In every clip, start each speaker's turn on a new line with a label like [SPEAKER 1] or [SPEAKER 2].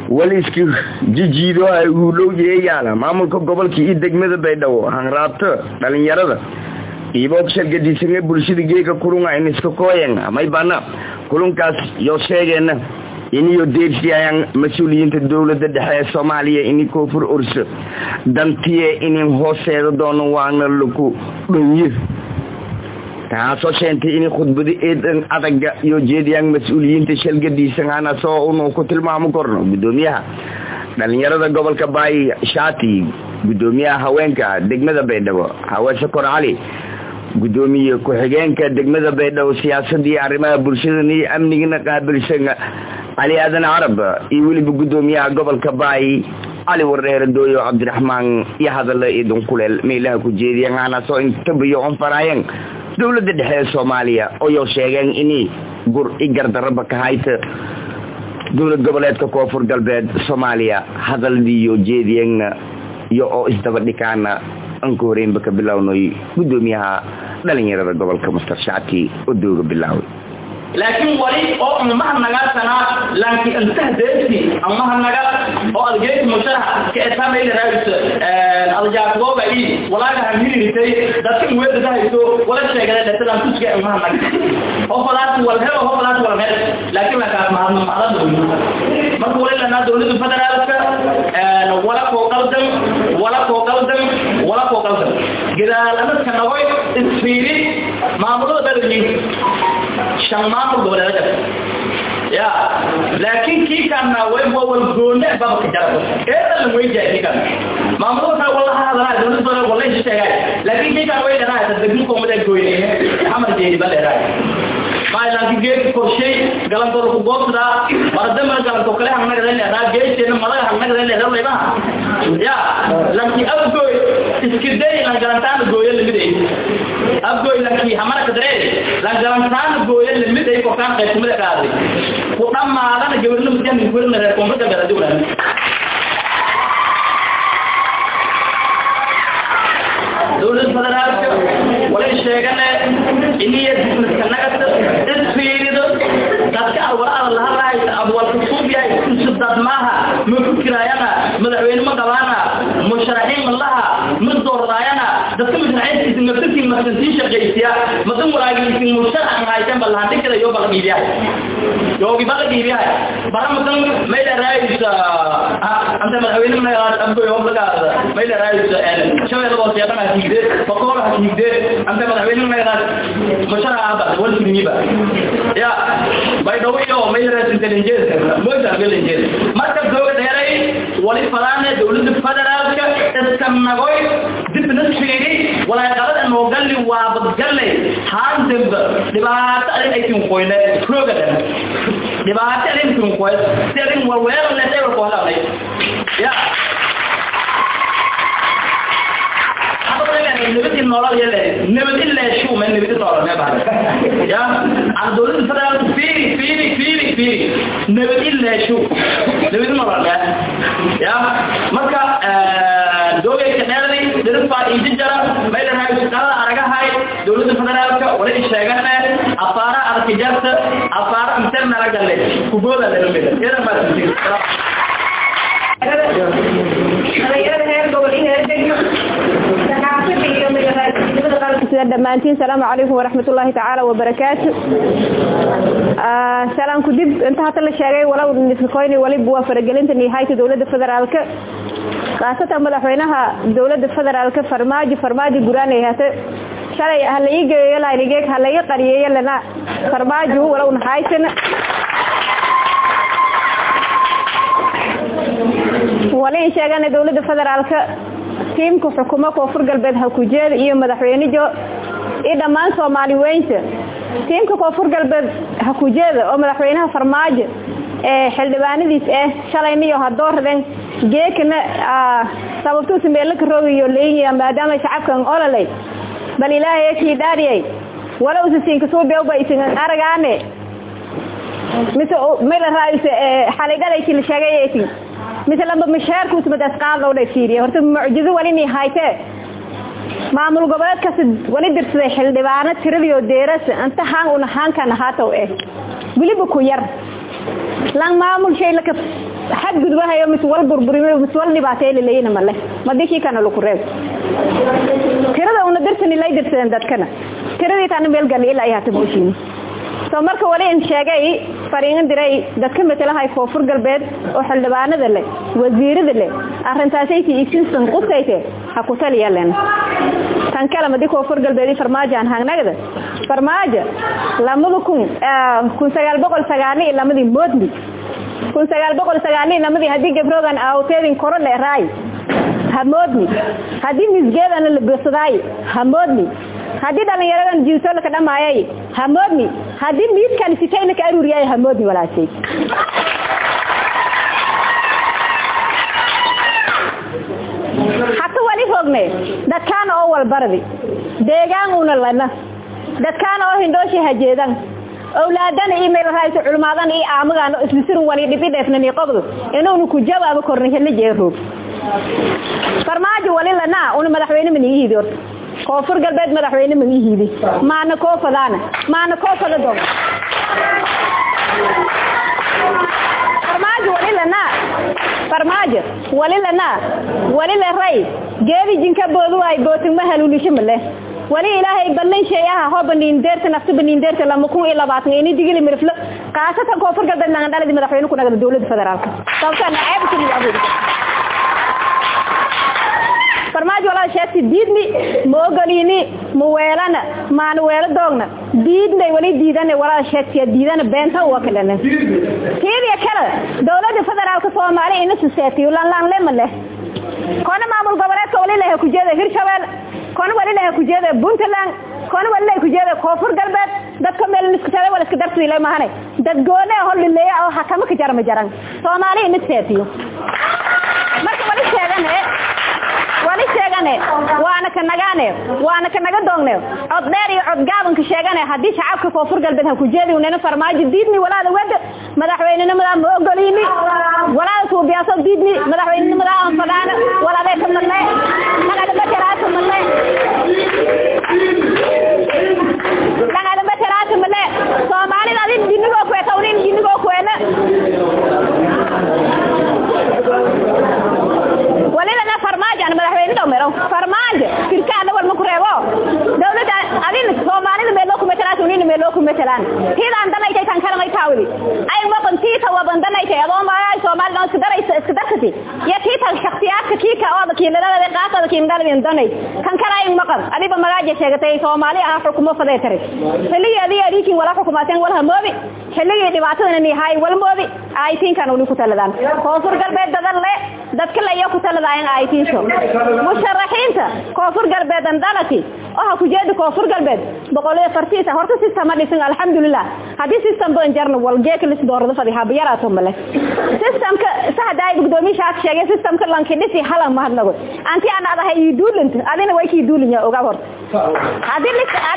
[SPEAKER 1] waliski jijiido ay u looyeeyaan maamulka gobolka iyo degmada Baydhabo hanraabta dhalinyarada iiboo shirkadiisana bulshada geega kulunga in iska kooyan may bana kulunkaas yoo sheegayna iniyo deersiyaan mas'uuliyiinta dawladda dhexe ee Soomaaliya in koonfur urso dantiye in hooseedo doono waana lagu dhunyi taasoo sheentay in khudbadi eedan adaga iyo jeediyaan mas'uuliyiinta shirkadiisana soo uu ku tilmaamo korno gudoomiyaha dhalinyarada gobolka Baay Shaati gudoomiyaha haweenka degmada Baydhabo Hawaasha Korali gudoomiye ku xigeenka degmada Baydhabo siyaasadii arrimaha bulshada iyo amniga qaabilsan Ali Aadan Arab iyo waliba gudoomiyaha gobolka Baay Ali Wareer Dooyo Cabdiraxmaan iyo hadal idin kuleel meelaha ku jeediyaan soo inta biyo on faraayeen dawladda dhexe Soomaaliya oo sheegeen in gur igardarba ka hayta dawlad goboleedka koonfur galbeed Soomaaliya hadaldiyo jeediyeen iyo oo isdaba dhikaana anku horeen ka bilawnay gudoomiyaha dhalinyarada gobolka Master Shaati oo dooga bilaaway
[SPEAKER 2] laakiin wali oo ma nagasana laakiin inta deeqti ama naga oo algeey musharax ka taamay raayis aljaaqooba ii walaaga hamilitay dadka weedada hayso wala sheegay dadka tuska ama naga oo falaas wal laakiin ma ka maadno marka wala la dawladda federaalka wala ko qaldan gidaal ama kana way isfiiri maamulada dalkii شمام الدولة يا لكن كي كان وين هو الجونة بابك جرب إيه اللي وين جاي كان ما مروح والله هذا الدولة والله إيش تيجي لكن كي كان وين أنا تدقيقكم ده جوينه عمل جيد بالله ما لكن جيت كل شيء قلنا تروح بوسطة بعدين ما قلنا تقولي هم نقدر نلعب جيت شيء ما هم نقدر نلعب ما يا لكن أبغى تسكدي لقلنا تاني جوي اللي بدي أبغى لكن همنا كدري لقلنا تاني جوي اللي بدي كوكان قسم ده كذي كوكان ما أنا جبرنا مجان نقول نرى كومبوتر بلا جبرنا دولة فدرالك ولا شيء كنا إني كنا تسفير ده تذكر أول الله راي أول كتب يا سدد معها مفكر يانا مدعوين مدوانا مشرحين الله مدور راينا ده كم نعيش إذا نبتدي ما تنسيش الجيسيا ما تقول راجل في مشرح عايزين بالهاتف كده يوم بقى بيبيع يوم بقى بيبيع برا مثلا ما إلى رايس أنت مدعوين ما أبغى يوم بقى ما إلى رايس شو هذا بس يا ترى هيك فكور هيك أنت مدعوين ما مشرح هذا ولا شيء نيبا يا Baydhabo iyo meelaha intelligence mooda intelligence marka dawladda yaray wali falaana dawladda federaalka iskanagoy dibna fiiri wala qalad oo gali waa badgalay haandib dhibaato ay ku qoyne program dhibaato ay ku qoy sidin warweer la tayo ko halay ya نبتي النورال يلا نبتي اللي شو من نبتي النورال ما بعرف يا على دول الفدرال في نبتي اللي شو نبتي النورال يا مركا دول كنالي درفع إنجيجرا ما إلى هاي سكالا أرجع هاي دول الفدرال ولا يشجعنا أفارا أركيجات أفارا مثل ما رجع له كبولا للمدة كذا ما تصير
[SPEAKER 3] دمانتين السلام عليكم ورحمة الله تعالى وبركاته سلام كدب انت هات اللي شاقي ولو نسكويني ولي بوافر قلنت نهاية دولة الفدرالك خاصة مدحوينها دولة الفدرالك فرماجي قراني هات شالي هلا يجي يلا يجيك هلا يقري يلا فرماجي ولو نحايسن ولين شاقنا دولة الفدرالك tiimka xukuumadda koonfur galbeed halkujeed iyo madaxweynaha ee dhamaan Soomaali weynta tiimka koonfur galbeed halkujeed oo madaxweynaha farmaajo ee xildhibaanadiis shalayniyo hadoorden geekna sababtu sameeyay ka roogiyo leeyahay maadaama shacabkan ololay bal ilaahay kii daariyay wala usiinka soo beewba isin aragaane meel raayis xaligalay kii sheegayay مثلا بمشاركة متسقال لو نفيري هرت معجزة ولي نهايته معمول قبلات كسد ولي درس حل دبانة تريليو ديرس أنت هان ونهان كان هاتو إيه ولي بكوير lan maamul shay laka xad gudbahayo mis wal burburiyo mis wal dhibaateey leeyna male madiki kana lagu reeb tirada una dirtani lay dirsan dadkana tiradii tan meel gal ilaa ay hata buushin soo marka wali in sheegay fariin diray dadka metelahay koonfur galbeed oo xildhibaanada leh wasiirada leh arintaasay tiisinsan qofkayte ha ku taliyaan tan kala madi koonfur galbeed farmaajo aan hangnagada farmaajo lamadu kun 1990 lamadii moodni 1990 lamadii hadii gabrogan awteedin koro leeray hamoodni hadii misgeedana la beesaday hamoodni hadii dhalinyaradan jiito la ka dhamaayay hamoodni hadii miidkan sitayna ka aruriyay hamoodni walaashay hatta wali fogne dadkaan oo wal baradi deegaan una lana dadkaan oo hindooshi hajeedan awlaadan email raayso culumaadan iyo aamadan islisir wali dhibidefnani qabdo inuu ku jawaabo kornay la jeero farmaajo wali lana una madaxweyne manihiidi horta koonfur galbeed madaxweyne manihiidi maana koofadana maana koofada dog farmaajo wali lana wali la ray geedi jinka boodu ay bootin ma haluulisho male wali ilaahay ballan sheeyaha hoobaniin deerta nafta baniin deerta lama kun iyo 20 ini digili mirflo qaasatan koonfur galbeed laga dhalay madaxweyne ku nagada dawladda federaalka sababta naayb ku yahay farmaajo wala sheegti diidni moogaliini muweelana maan weelo doogna diidnay wali diidane wala sheegti diidana beenta waa kalena tiidiya kala dawladda federaalka Soomaaliya in society lan leemale koona maamul goboleedka wali leeyahay ku jeeda Hirshabelle koona wali leeyahay ku jeeda Puntland koona wali leeyahay ku jeeda koonfur galbeed dadka meel isku taday wala iska dartay ilaa mahanay dad goone hol leeyahay oo hakama ka jarma jaran Soomaaliya in society marka wali sheegane waana ka naga doongnay cod dheer iyo cod gaaban ka sheegane hadii shacabka koonfur galbeed ha ku jeedi una farmaajo diidni walaada wada madaxweynenimada ma ogoliini walaada soo biyaasoo diidni madaxweynenimada aan fadana walaada ka madlay laga bataraatu madlay Soomaalida adin dinigoo ku eetawnin dinigoo ku eena walina farmaajo aan madaxweyne dhomero farmaajo firkaada wal ma ku reebo dawladda adin Soomaalida meel ku metelaan nin meel ku metelaan tiidaan danay tan kala may taawili ay ma qantiita wa bandanay taado ma ay Soomaalida iska darkati ya tiita shakhsiyaadka kiika oo kiilada qaaqada kiindalin danay kan kala ay maqan adiba magaaje sheegatay Soomaaliya ah xukumo fadeetare xilligeedii adiin wala xukuumateen wala moobi xilligii dhibaatadana nihay wal moobi ay tinkan uu ku taladaan koonfur galbeed dadka la iyo ku taladaan ay tiinso musharaxiinta koonfur galbeed dalati oo ku jeedo koonfur galbeed boqolay fartiisa horta system dhisan alxamdulillah hadii system baan jarno wal geek lis doorada fadhiha biyaraato male systemka saxday gudoomiye shaak sheegay systemka lanki dhisi hala ma hadlago anti aan adahay duulint adina way ki duulinya oga hor hadii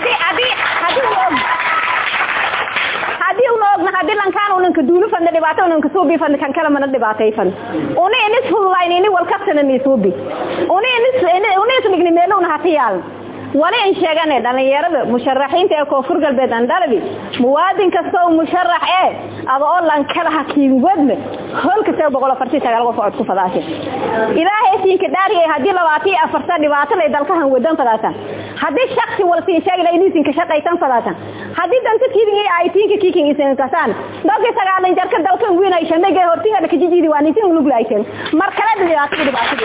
[SPEAKER 3] hadii lankaan uu ninka duulu fan dhibaato uu ninka suubi fan kan kala mana dhibaatay fan una inis fulayni wal kaftan ni suubi una inis nigni meeluna hatiyal wali in sheegane dhalinyarada musharaxiinta ee koonfur galbeed aan dhalbi muwaadin kasta oo musharax adoo lan kala hakiin wadne holka 149 qof ku fadaashay ilaahay siinka dhaariyay hadii 24 dhibaato lay dalkahan wadan fadaashan hadii shakhsi waltiin sheegay inaysan ka shaqaysan fadaashan hadii danta kiidin ay tiinka kiikin isan kasaan dadka sagaalan jarka dalkan weyn ay shamay hortiga ka jijiidi waan isin lug laayeen mar kale dhibaato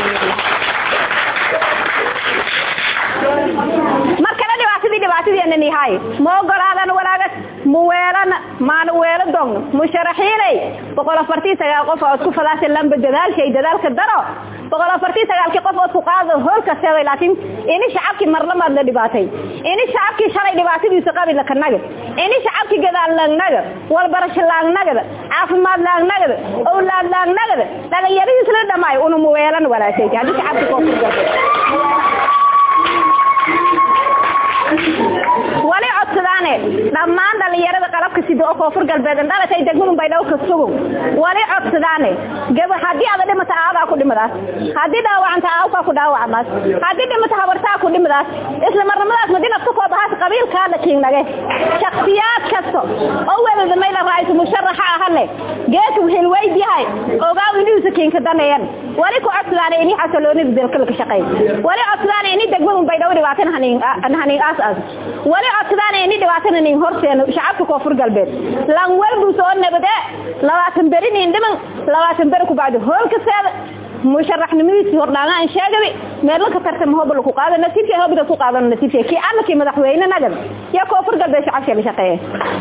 [SPEAKER 3] markana dhibaatadii aan nihay ma ogolaadan walaagas muweelana maana weelo dong musharaxiinay 149 qof oo ku fadaashay lamba dadaalka daro 149 qof oo ku qaado holka saday laakiin in shacabki marlamaad la dhibaatay in shacabki shalay dhibaatadiisa qabil la kanaga in shacabki gadaal laagnaga wal barasho laagnaga caafimaad laagnaga awlaad laagnaga dhalinyaradiisa la dhamaay uu muweelan walaashay hadii shacabki ku wali codsadaane dhammaan dhalinyarada qalabka sidoo koonfur galbeed dhalatay degmada Baydhabo ka sugo wali codsadaane gaba hadii aad dhimata aada ku dhimadaas hadii dhaawacanta aad ku dhaawacmaas hadii dhimata habarta ku dhimadaas isla marnimadaas madina ku koobahaas qabiilka la kiinage shakhsiyaad kasto oo wada meel raayis musharaxa ahale geeku hilwaydihay ogaa inuu sakiin ka danayeen wali ku codsadaane inii xasalooni dalka ka shaqeey wali codsadaane inii degmada Baydhabo dhibaatana hanin aas wali codsadaane inii dhibaatana nin horteen shacabka koonfur galbeed lan walbu soo nabada 20 beri nin dhiman 20 beri ku baad hoolka saad musharaxnimadiisa hordhaana aan sheegay meel ka tartan hobol ku qaada nasiibka hobida ku qaada nasiibka ki annaki madaxweyne nagad ya koonfur galbeed shacabka la shaqeeyay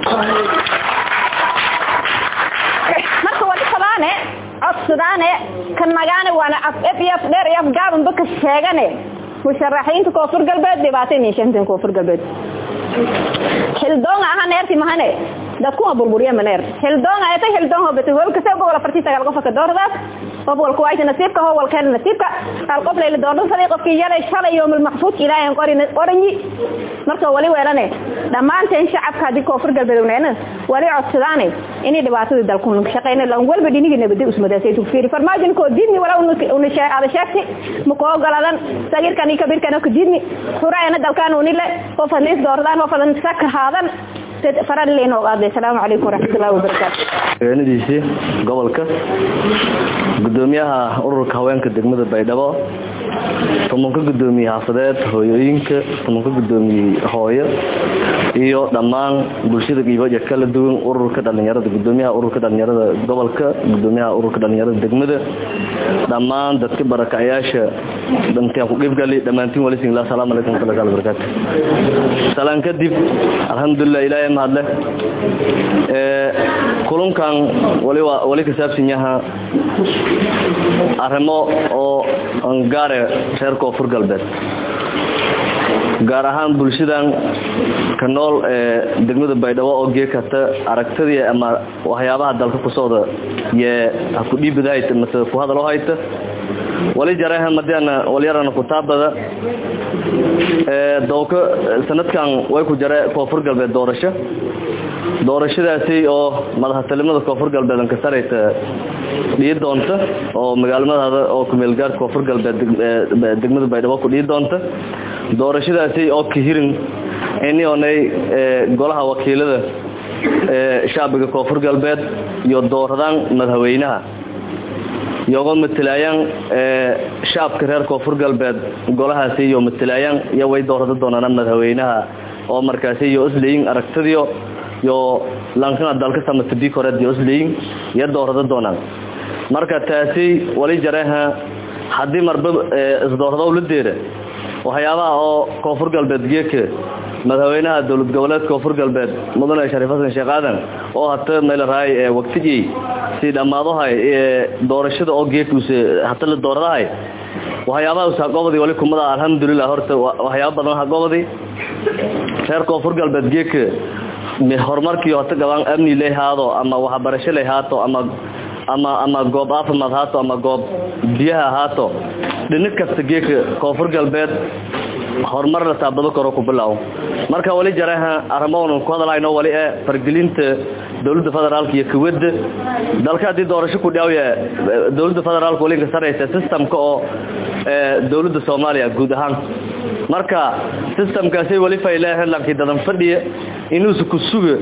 [SPEAKER 3] marka wali tabaane codsadaane kan magaane waana afaf dheer iyo gaaban baka sheegane musharaxiinta koonfur galbeed dhibaatay sheegteen koonfur galbeed xildoon ahaan eerti mahane dadku burburiya maneer xildoon ayta xildoon hobata holka soo gobol fartiisa gal qofka doordaas qofka ku ayta nasiibka hoo walkeen nasiibka hal qof leeyla doordo sadiiqofkii yalay shalay yoom mahfuud ilaahay qorani marka wali weerane dhamaanteen shacabka hadii koonfur galbeed uneena wali codsadaane inay dhibaatada dalku shaqeeyna lan walba dhiniga nabadi usmadaasay tu fiiri farmaajin ko diidni wala uu sheegay sheegti ma ko ogolaadan sagirkani kabirkana ku diidni xuraayna dalkan uu nile qof hadii doordaan oo fadan saka haadan فرد لينو قاضي السلام عليكم ورحمة الله وبركاته
[SPEAKER 4] نديسي gobolka gudoomiyaha ururka haweenka degmada Baydhabo tumanka gudoomiyaha xafadeed hooyooyinka tumanka gudoomiyaha hooyo iyo dhamaan bulshada qiibaha kala duwan ururka dhalinyarada gudoomiyaha ururka dhalinyarada gobolka gudoomiyaha ururka dhalinyarada degmada dhamaan dadka barakacayaasha dhanka ku qeybgali dhamaantiin wali singa salaamu alaykum wa rahmatullahi wa barakatuh salaan kadib alxamdulillah ilaahay mahadle kulankan wali ka saabsan yahay arimo oo angaare reer koonfur galbeed gaar ahaan bulshadan ka nool degmada Baydhabo oo geekata aragtadii ama waxyaabaha dalka ku socda ee ku dhiibadahay ama ku hadalo hayta wali jaraha madana wali yarana ku taabada dawka sanadkan way ku jaray koonfur galbeed doorashadaasi oo madaxtinimada koonfur galbeed ka sareyta dhii doonta oo magaalada oo ku meel gaar koonfur galbeed degmada Baydhabo ku dhii doonta doorashadaasi oo ka hirin inay golaha wakiilada shacbiga koonfur galbeed iyo dooradaan madaxweynaha iyagoo matalaayaan shacabka reer koonfur galbeed golahaasi iyo matalaayaan iyo way doorada doonaan madaxweynaha oo markaasi iyo isleeyin aragtadiyo yo lankana dalka samatbi koreed iyo isleeyin iyo doorada doonaan marka taasi wali jaraha hadii marba isdoorada u leeyahay waxyaabaha oo koonfur galbeed geeka madaxweynaha dawlad goboleedka koonfur galbeed mudane Shariif Xasan Sheekh Aadan oo hata meel raay waqtigii si dhamaadahay doorashada oo geekuuse hata la dooradahay waxyaabaha uu saaqoobay wali kumada alxamdulillah horta waxyaabo badan ha goobay reer koonfur galbeed geeka me horumarkii hata gabaan amni leeyahaado ama waxa barasho leeyahaato ama goob caafimaad haato ama goob biyaha haato dhinac kasta geeka koonfur galbeed horumar la taabado karo ku bilaaw marka wali jaraha armoon ku hadlayno wali fargelinta dawladda federaalka iyo kuwada dalka hadii doorasho ku dhaawaya dawladda federaalka wali ka sareysa systemka oo dawladda Soomaaliya guud ahaan marka systemkaasi wali faylaha lankii dadan fadhiya inuu ku sugo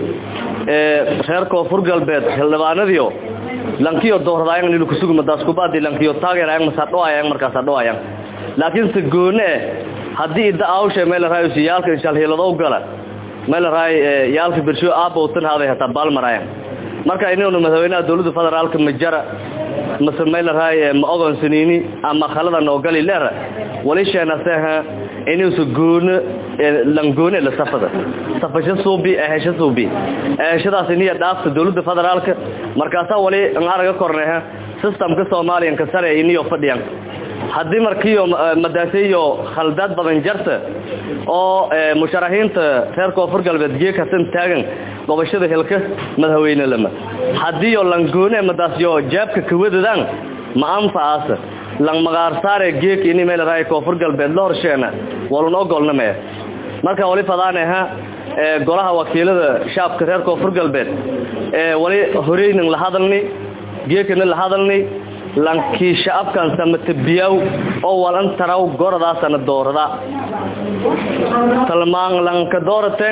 [SPEAKER 4] reer koonfur galbeed xildhibaanadiyo lankiyo dooradayaan inuu ku sugo madaas ku baadi lankiyo taageerayaan masadhoayaan markaas adhoayaan laakiin si goone hadii daawsha meel raayis yaalka insha Allah heelado gala meel raay yaalka birsho aabootan haaday hata balmarayaan marka inuu madaxweynaha dawladda federaalka majara meel raay ma ogon siniini ama khalada noo gali leer wali sheena saha inuu su goone langoone la safasho suubi ahasho suubi shadaas inay dhaafto dawladda federaalka markaas wali aan araga korneeha systemka Soomaaliyan ka sare inay fadhiyaan hadii markiyo madaasiyo khaldad badan jarta oo musharaxiinta reer koonfur galbeed geeka san taagan gobashada helka madaxweyne lama hadii langoone madaasiyo jaabka kuwadadaan ma anfaasa lang magaar saare geek inay meel raay koonfur galbeed la horsheena walno golname marka wali fadaanaha golaha wakiilada shacabka reer koonfur galbeed wali horeynin la hadalni geekana la hadalni lankii shacabkan samatabiyaw oo walan taraw goradaasana doorada talmaan lanka dooraten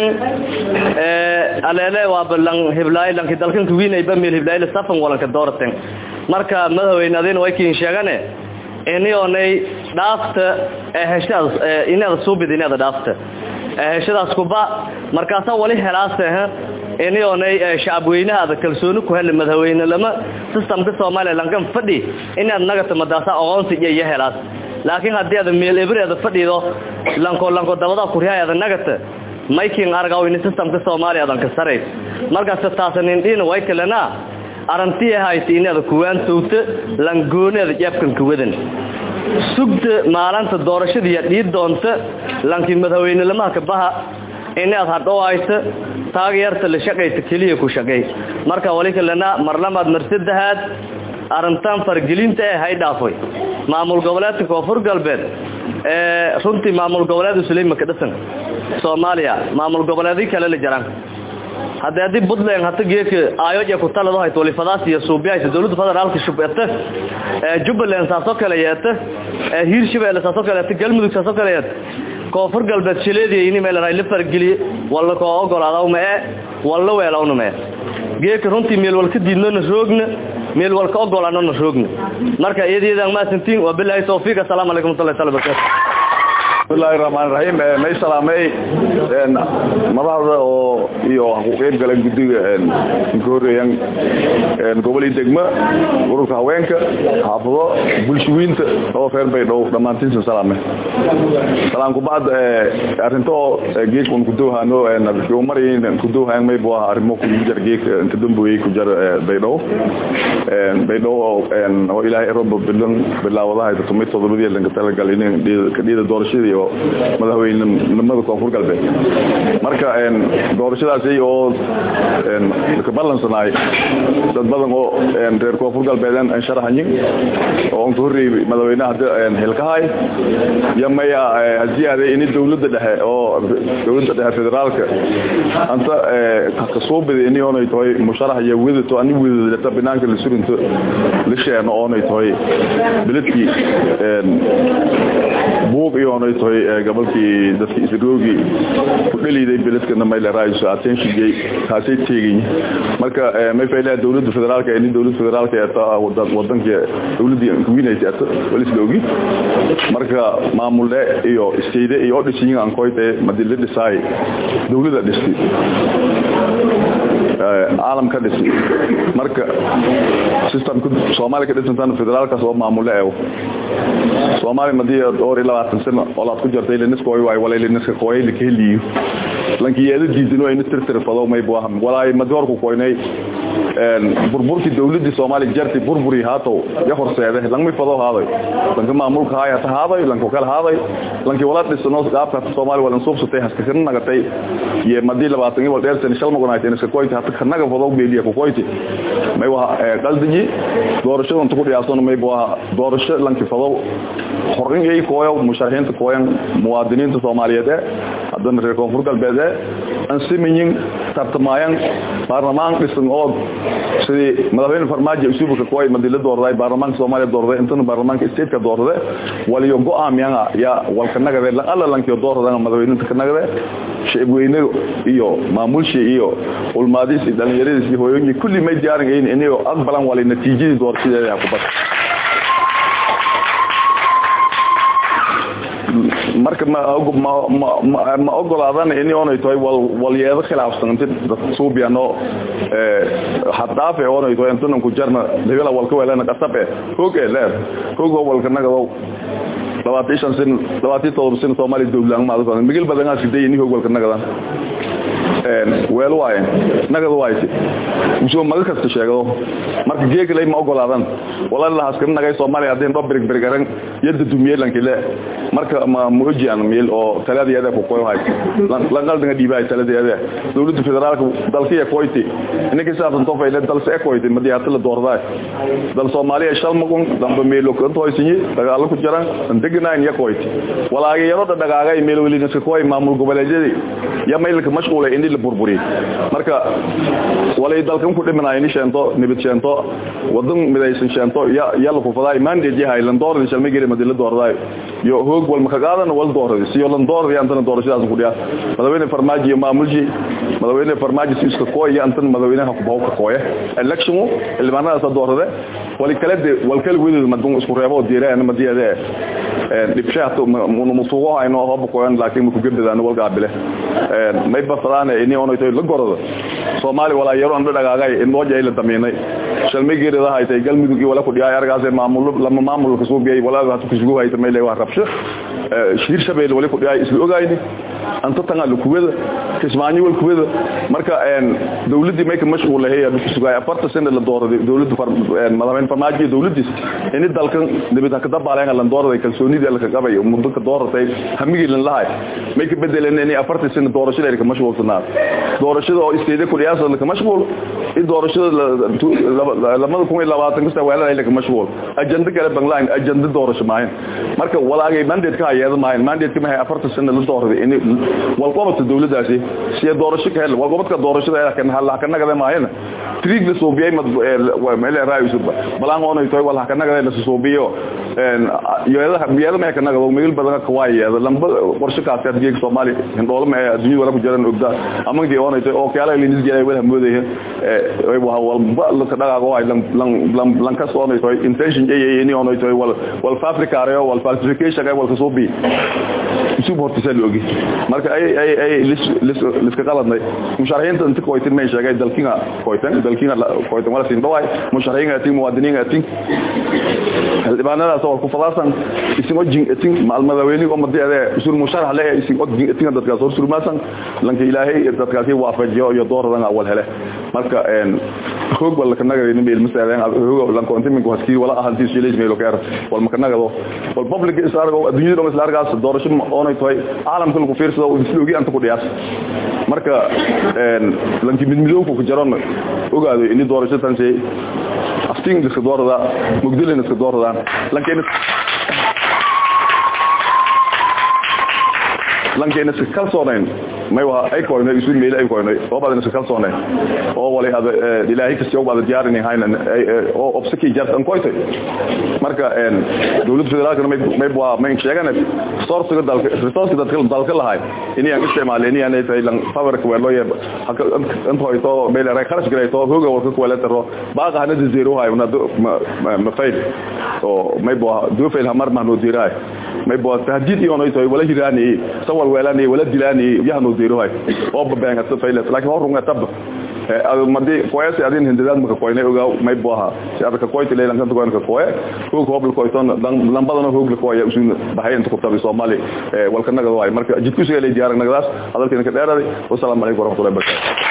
[SPEAKER 4] aleele waa balan hiblay lanki dalkan wiinay bamil hiblay la safan walanka dooraten marka madaxweynadeena way kiin sheegane inay dhaafta heshadaas inaad suubid inaad dhaafta heshadaas kuba markaas wali helaasah inay shacabweynaha kalsooni ku hel madaxweyne lama systemka Soomaaliya lankan fadhi inaad nagata madaasa aqoonsi iyo helaas laakiin hadii aad meel ibreeda fadhido lanko dabada ku riyaada nagata making argaw in systemka Soomaaliya dan ka saray markaas taasan indina way kalena arantii hayt inaad kuwaan tawta langooneeda jabkan ku wadan sugta maalinta doorashada iyo dhid doonta lanki madaxweyne lama ka baha inaad hadoo ayta taageerta la shaqeeyta kaliya ku shaqeey marka wali kalena marlamaad marsidaad arintan fargelinta ay dhaafay maamul goboleedka koonfur galbeed runtii maamul goboleed Sulaymaan ka dhasan Soomaaliya maamul goboleedii kale la jiraan hadii Puntland hata geeka ayoja ku talado hay tolifadaas iyo suubiyaha dawladda federaalka shubata Jubbaland saaso kale yeeta Hirshabelle saaso kale yeeta Galmudug saaso kale yeeta koonfur galbeed shileedii in meel ay la fargeliye walla ko ogolaado ma walla weelawna ma geeka runtii meel walka diidnana roogna meel walka ogolaanana roogna marka iyadii ma santiin wa billahi tawfiiq assalamu alaykum wa rahmatullahi wa barakatuh
[SPEAKER 5] bismillahir rahmanir rahim may salaamay madaxda oo iyo qeyb galan gudiga goorayaan gobolka degma ururka haweenka xaafado bulshooyinta oo feer bay dhow dhamaantiin salaamay salaam ku baad arinto geekun ku doohano nabadgelyo mareen ku doohan may boo arimo ku jar geek inta dambuey ku jar bay dhow oo ilaahay roob bilaawadaha tumay todobadii laga talagalay kadida doorashada madaxweynenimada koonfur galbeed marka doorashadaasi oo ka balansanay dad badan oo reer koonfur galbeed aan sharaxayn oo horreey madaxweynaha helkahay yamaya haziyaade in dawladda dhexe oo dawladda dhexe federaalka anta ka soo bideen inay oo tahay musharax iyo wadato ani wadada banaanka la surinto la sheeno oo ay tahay biladkii buuq iyo oo tahay gobolkii dadkii isroogi ku dhaliiday biladkana ma la raayso attention jay taasay teegin marka ma faylaa dawladda federaalka in dawladda federaalka ee wadanka dawladda kuwinaysa walis loogi marka maamulada iyo isteede iyo dhishin aan koytay madilada dhisay dawladda dhistay caalamka dhisay marka systemka Soomaaliya ka dhisan federaalka soo maamulada Soomaaliya madiya door 20 sano oo ku jirtay leniskooy way walayleniska kooyay likeliyo lankiyada diidino in tirtir fado may booham walaay madoorku kooynay burburki dawladda Soomaaliya jartay burburi haato ya horseeday langmi fado haaday lanka maamulka haya tahaaday lanka kala haaday lanki walaad dhisno qaabka Soomaaliya walan suubsatay haskasirna nagatay iyo madii 20 wal dheer san shalma gonaaytay iska kooyta hata kanaga fado beeliya ku kooyti may waa qaldiji doorashada inta ku dhiyaasan may booha doorasho lanki fado horin ay kooyo musharaxiinta kooyan muwaadiniinta Soomaaliyeed haddana reer koonfur galbeed aan simin tartamayaan baarlamaan dhisan oo sidii madaxweyne farmaajo isubuka kooy madilada doorday baarlamaanka Soomaaliya doorday inta baarlamaanka state-ka doorday waliyo go'aamiyana ya walka nagade la alla lankiyo doorada madaxweynaha ka nagade shaqooyinka iyo maamulshi iyo ulmaadis dhalinyarada iyo hooyooyin kulli ma diyaarin inay aqbalan wali natiijada doorashada ku bad marka ma ogolaadana in ay tahay waliyeeda khilaafsan inta suubiyaano hadaafe oo ay tahay inta ku jarna dagala walka weelana qasabe hogo walka nagado 27 Soomaali dawladda ma migil badan sidii in hogo walka nagadan weel waaye nagad waaysi usoo maga kasta sheego marka geeglay ma ogolaadan walaalaha askar nagay Soomaaliya hadeen doob birgaran yada dumyeelankile marka ma muujiyaan meel oo talaadiyada ku qoyay la qaldan diibay talaadiyada dawladda federaalka dalkiya qoyti inay saabtan toofay dalse qoyti madiyada la doorday dal Soomaaliya shalmagun damba meelo ka tooysiin dagaal ku jiraan degnaan ya qoyti walaaga yaro dagaagay meel wali iska qoy maamul goboleedyada ya meelka mashquulay in la burburi marka walay dalkan ku dhimanay in sheento nibad sheento wadan midaysan sheento ya la ku faday mandate yahay lan doorada shalmigiri madila doorday yo hoog wal makagaadan wal doorada si yolan doorada antana doorashadaas ku dhiyaa madaxweyne farmaajo iyo maamulji madaxweyne farmaajo si iska kooy antana madaxweynaha ku baaw ka kooy election ilmaanada doorada wali kala wal wiil madun isku reebo diiraan madiyada dibshaatu musuuqo ayno hab kooyan laakiin ku gabdadaan wal gaabile may basalaana inii oo la gorado Soomaali wala yaro aan dhagaagay in loo jeeyay la dameenay shalmigeerada haytay galmudug wala ku dhiyaa argaas maamul ka soo biyay wala waxa ku sugo haytay meelay wax rabsho shir shabeel wala ku dhiyaa isla ogaayni anta tanga lu kuwada kismaani wal kuwada marka dawladii may ka mashquul lahayd aad ku sugay 40% la dooraday dawladdu madaxweyne farmaajo dawladdiis in dalkan dibadda ka dabaaleen la dooraday kalsoonida la ka qabay muddo ka dooratay hamigii lan lahay may ka bedeleen in 40% doorashada ka mashquulsanaa doorashada oo isteeda ku dhiyaasada la ka mashquul doorashada lamada kun iyo 20 kasta wala ay la ka mashquul ajanda kale banglaan ajanda doorasho maayn marka walaagay mandate ka hayada maayn mandate ka ma 40% la dooraday in walqabadka dawladdaasi si doorasho ka hel walqabadka doorashada kan hal ka nagada maayn triig la soo biyay meel raayis balaan oo ay tahay walaha ka nagada la soo biyo yada ma ka nagado meel badan ka waayay lamba qorshe ka taadgeeg Soomaali indhool ma adduunyo wala ku jiraan ogda ama tii oo ay tahay oo kala linis jiray wala mooday ay waa la ka dhagaago ay lan ka soo ay tahay intention ay ni oo ay tahay wal fabricare wal falsification ay wal ka soo bi suborti saloogi marka ay liska qaladnay musharaxiinta inta ku aytin ma sheegay dalkiga qoytan wala siin dhaway musharaxiinta tii muwaadiniinta tii halbaanada soo ku falaasan isimo jin maalmadaweyni oo madiyada usul musharax leh isimo jin dadka soo surmaasan lanka ilaahay dadkaasi waafajiyo iyo dooradan awal hele marka xoog wala ka nagay in meel masalan xoog lan koonti min waskii wala ahantii shiileys meel ka wal ma ka nagado wal public isargo adduunyada oo islargaas doorasho oo ay tahay caalamka ku fiirsado oo isloogi anta ku dhiyaas marka lanki midmidowku ku jaran ogaado in doorasho tan say aftiin iska doorada mugdilin iska doorada lankeena iska kalsooneen may waa ay koonay isu meel ay koonay oo badan iska kalsooneen oo wali hada ilaahay kasoo wada diyaarin hayna oo obsaki jartan koytay marka dawladda federaalka may sheegan source dalka lahay inay aan isticmaaleen inay tahay lan power ka walo yaba inta oo meel ay kharash gareeyo hooga warka ku wala taro baaqa hada zero hay ma fayd oo may baa do fail hamar ma no diray may baa tahdid iyo ay tahay wala hiraani sawal weelani wala dilani yahno dirohay oo babaanga faylad laakiin horunga tab madi qoyas adin hindadad ma qoynay ogaa may baaha si aad ka qoytay leelan kan qoyn ka qoy oo hobl qoyton lambadana hobl qoy usun bahayn ku tabi Soomaali walka naga way marka jidku soo leeyahay diyaar nagadaas hadalkeena ka dheeraday wassalaamu alaykum warahmatullahi wabarakatuh